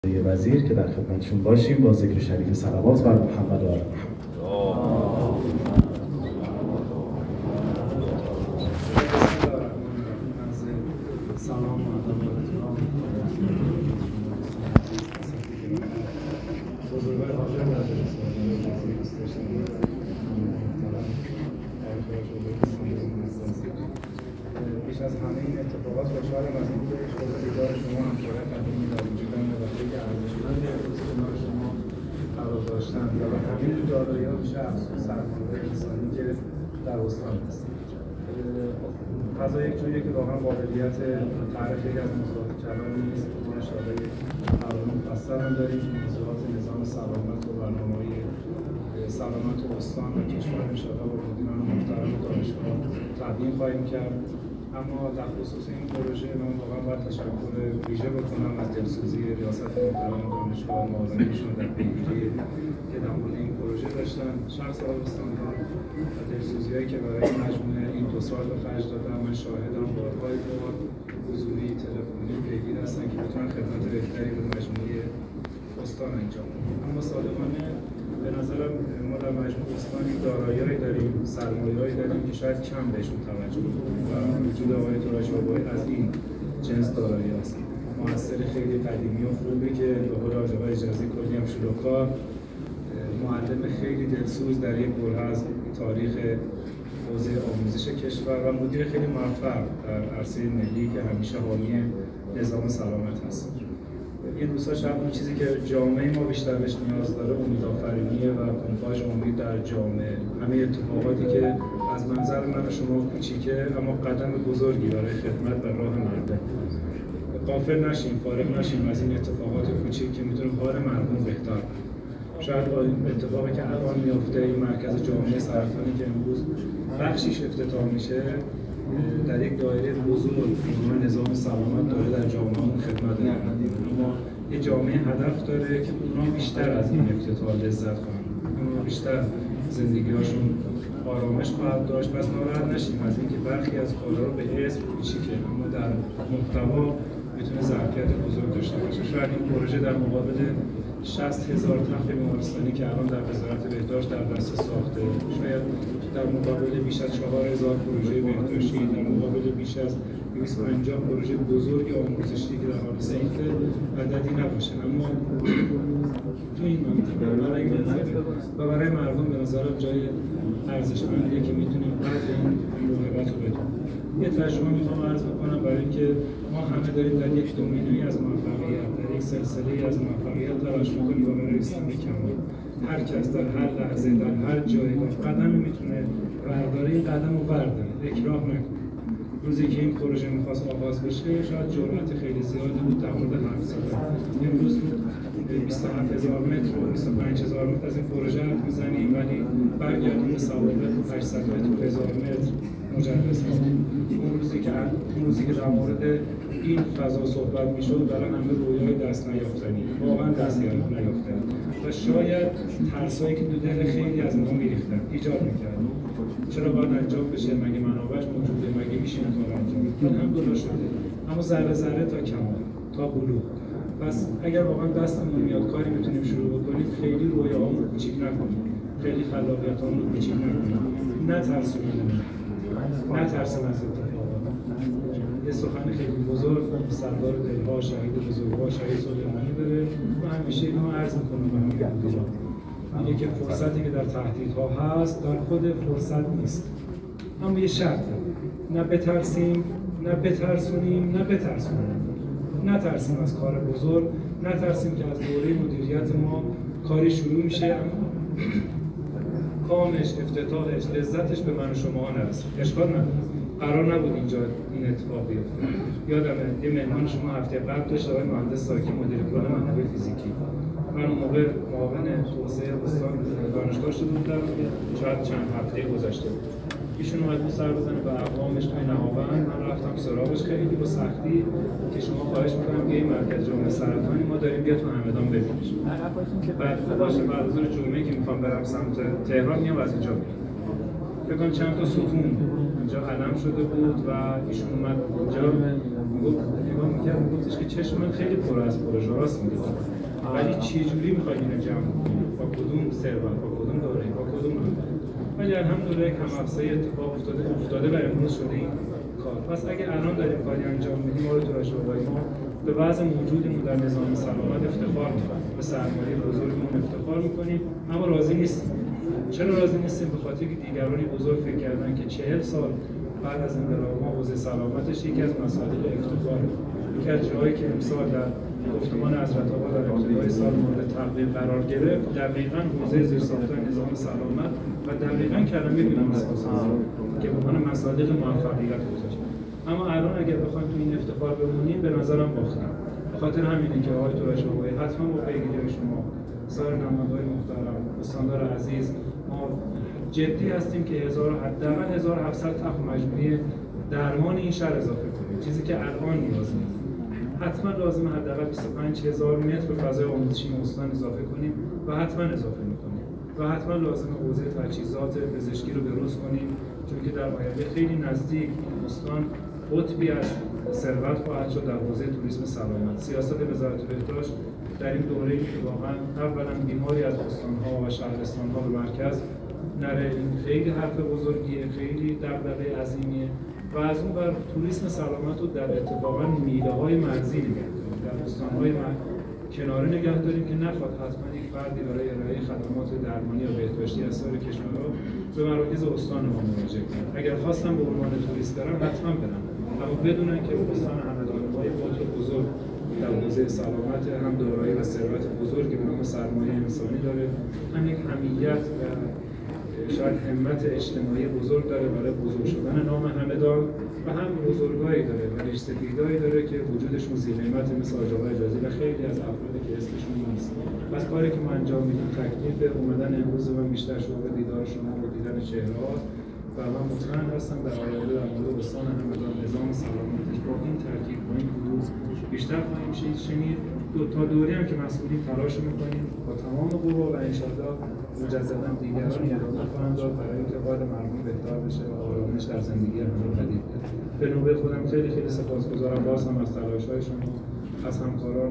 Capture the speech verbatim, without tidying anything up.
وزیر که در خدمتشون باشیم با ذکر شریف صلوات بر محمد و آل محمد. سلام و ادب و احترام بزرگوار حاضر در جلسه بیش از همه این اتفاقات خوشحالم از اینکه شغل دیدار شما همکاران قدیمی در وجودم و خیلی ارزشمند امروز کنار شما قرار داشتن و به همین دارایی‌ها میشه افزود سرمایه انسانی که در استان هست. فضا یک جوریه که واقعا قابلیت طرح خیلی از موضوعات کلان نیست. ما انشاءالله یک برنامه مفصل هم داریم که موضوعات نظام سلامت و برنامه‌های سلامت استان و کشور انشاءالله با مدیران محترم دانشگاه تبیین خواهیم کرد. اما در خصوص این پروژه من واقعا باید تشکر ویژه بکنم از دلسوزی ریاست محترم دانشگاه معاونینشون در پیگیری که در مورد این پروژه داشتن، شخص آقای استاندار و دلسوزی‌هایی که برای این مجموعه این دو سال به خرج دادن. من شاهدم بارهای بار حضوری تلفنی پیگیر هستن که بتونن خدمت بهتری به مجموعه استان انجام بدن. اما صادقانه به نظرم ما در مجموعه استان دارایی‌هایی داریم، سرمایه‌هایی داریم که شاید کم بهشون توجه کنیم و وجود آقای تراج بابایی از این جنس دارایی است. مؤثر خیلی قدیمی و خوبی که به قول آقای اجازی کلی هم شلوکار، معلم خیلی دلسوز در یک بره از تاریخ حوزه آموزش کشور و مدیر خیلی موفق در عرصه ملی که همیشه حامی نظام سلامت هست. این روزها شاید اون چیزی که جامعه ما بیشتر بهش نیاز داره امیدآفرینیه و پمپاژ امید در جامعه. همه اتفاقاتی که از منظر من و شما کوچیکه اما قدم بزرگی برای خدمت بر راه مردم. غافل نشیم، فارغ نشیم از این اتفاقات کوچیک که میتونه حال مردم بهتر کنه. شاید با این اتفاقی که الان میفته، این مرکز جامعه سرطانی که امروز بخشیش افتتاح میشه، در یک دایره بزرگ به نظام سلامت داره در جامعهمون خدمت میکنه. اما یه جامعه هدف داره که اونا بیشتر از این افتتاح لذت کنن، اونا بیشتر زندگی‌هاشون آرامش خواهد داشت. پس ناراحت نشیم از اینکه برخی از کارها رو به اسم کوچیکه اما در محتوا میتونه ظرفیت بزرگ داشته باشه. شاید این پروژه در مقابل شصت هزار تخت بیمارستانی که الان در وزارت بهداشت در دست ساخته، شاید در مقابل بیش از چهار هزار پروژه بهداشتی، در مقابل بیش از دویست و پنجاه پروژه بزرگ آموزشی که در حال ساخته عددی نباشه. اما تو این منطقه برای منطقه و برای مردم به نظرم جای ارزشمندیه که میتونیم قدر این موهبت رو بدونیم. یه تجربه میخوام عرض بکنم برای اینکه ما همه داریم در یک دومینوی از موفقیت، در یک سلسله از موفقیت تلاش میکنیم و برای رسیدن به کمال. هر کس در هر لحظه در هر جایگاه قدمی میتونه برداره، این قدم رو برداره، اکراه نکنه. روزی که این پروژه میخواست آغاز بشه شاید جرأت خیلی زیادی بود در مورد حرف زدن. امروز بیست و هفت هزار متر و بیست و پنج هزار متر از این پروژه حرف میزنیم، ولی برگردیم سوابق هشتصد متر و هزار متر مجوز هست. اون روزی که اون روزی که در مورد این فضا صحبت میشد برای همه رویای دست نیافتنی، واقعا دست نیافتنی و شاید ترسایی که دو دل خیلی از ما میریختن ایجاد میکرد. چرا باید انجام بشه؟ مگه منابعش موجوده؟ مگه میشه این کار انجام بده؟ الحمدلله شده، اما ذره ذره تا کمال، تا بلوغ. پس اگر واقعا دستمون میاد کاری میتونیم شروع بکنیم، خیلی رویاهامون کوچیک نکنیم، خیلی خلاقیتامون رو کوچیک نکنیم، نترسونیم، نترسیم از اتفاقات. یه سخن خیلی بزرگ سردار دلها شهید بزرگوار شهید سلیمانی داره و همیشه اینو عرض میکنم به همه مدیران. میگه که فرصتی که در تهدیدها هست در خود فرصت نیست، اما یه شرطه، نه بترسیم نه بترسونیم نه بترسونیم. نترسیم از کار بزرگ، نترسیم که از دوره مدیریت ما کاری شروع میشه اما کامش، افتتاحش، لذتش به من و شما نرسه. اشکال نداره، قرار نبود اینجا این اتفاق بیفته. یادمه یه مهمان شما هفته قبل داشت، آقای مهندس ساکی مدیر کل منابع فیزیکی. من اون موقع معاون توسعه استان دانشگاه شده بودم، شاید چند هفته گذشته بود. ایشون اومد سر بزنه به اقوامش توی نهاوند، من رفتم سراغش خیلی با سختی که شما خواهش میکنم که این مرکز جامعه سرطانی ما داریم بیا تو همدان ببینیش. بعد باشه بعد از اون جمعه که میخوام برم سمت تهران میام از اینجا میام. فکر کنم چند تا ستون اینجا علم شده بود و ایشون اومد اینجا میگفت نگاه می‌کرد میگفتش که چشم من خیلی پر از پروژه هاست میگه، ولی چجوری می‌خوای اینو جمع کنی؟ با کدوم ثروت، با کدوم دارایی، با کدوم منبع؟ ولی الحمدلله کم افزایی اتفاق افتاده افتاده و امروز شده این کار. پس اگه الان داریم کاری انجام میدیم آقای تراشی آقای ما به وضع موجودمون در نظام سلامت افتخار می‌کنیم، به سرمایه بزرگمون افتخار می‌کنیم، اما راضی نیستیم. چرا راضی نیستیم؟ به خاطر که دیگرانی بزرگ فکر کردن که چهل سال بعد از انقلاب ما حوزه سلامتش یکی از مصادیق افتخاره. یکی از جاهایی که امسال در گفتمان حضرت آقا در ابتدای سال مورد تقدیر قرار گرفت، دقیقاً حوزه زیرساخت‌های نظام سلامت و دقیقاً کلمه بیمارسازی که به عنوان مصادیق موفقیت گذاشت. اما الان اگر بخوایم تو این افتخار بمونیم به نظرم باختیم. به خاطر همینه که آقای تراشی آقایی حتما با پیگیری شما سایر نمایندگان محترم، استاندار عزیز، ما جدی هستیم که حداقل هزار و هفتصد تخت مجموعی درمان این شهر اضافه کنیم، چیزی که الان نیاز نیست. حتما لازمه حداقل بیست و پنج هزار متر به فضای آموزشی استان اضافه کنیم و حتما اضافه می‌کنیم. و حتما لازمه حوزه تجهیزات پزشکی رو بروز کنیم، چون که در آینده خیلی نزدیک این استان قطبی از ثروت خواهد شد در حوزه توریسم سلامت. سیاست وزارت بهداشت در این دوره‌ای که واقعا اولا بیماری از استان‌ها و شهرستان‌ها به مرکز نره، این خیلی حرف بزرگیه، خیلی دغدغه عظیمیه و از اون بر توریسم سلامت رو در اتفاقا میله‌های مرزی نگه داریم، در استان‌های کناره نگه داریم که نخواد حتما یک فردی برای ارائه خدمات درمانی یا بهداشتی از سایر کشورها به مراکز استان ما مراجعه کنند. اگر خواستن به عنوان توریست برن حتما برن، اما بدونن که استان همدان‌های قطر بزرگ در حوزه سلامت هم دارایی و ثروت بزرگی به نام سرمایه انسانی داره، هم یک حمیت و شاید همت اجتماعی بزرگ داره برای بزرگ شدن نام همدان و هم بزرگایی داره و ریش سفیدایی داره که وجودشون ذی‌قیمت مثل حاج آقای اجازی و خیلی از افرادی که اسمشون نیست. پس کاری که ما انجام میدیم تکلیف اومدن امروز من بیشتر شده به دیدار شما و دیدن چهره‌هاست و من مطمئن هستم در آینده در مورد استان همدان نظام سلامتش با این ترکیب با این گروه بیشتر خواهیم شنید. دو تا دوری هم که مسئولین تلاش می‌کنیم با تمام قوا و انشاءالله مجددا دیگران ادامه خواهند داد برای اینکه حال مردم بهتر بشه و آرامش در زندگی همه پدید بیاد. به نوبه خودم خیلی خیلی سپاسگزارم باز هم از تلاش‌های شما، از همکاران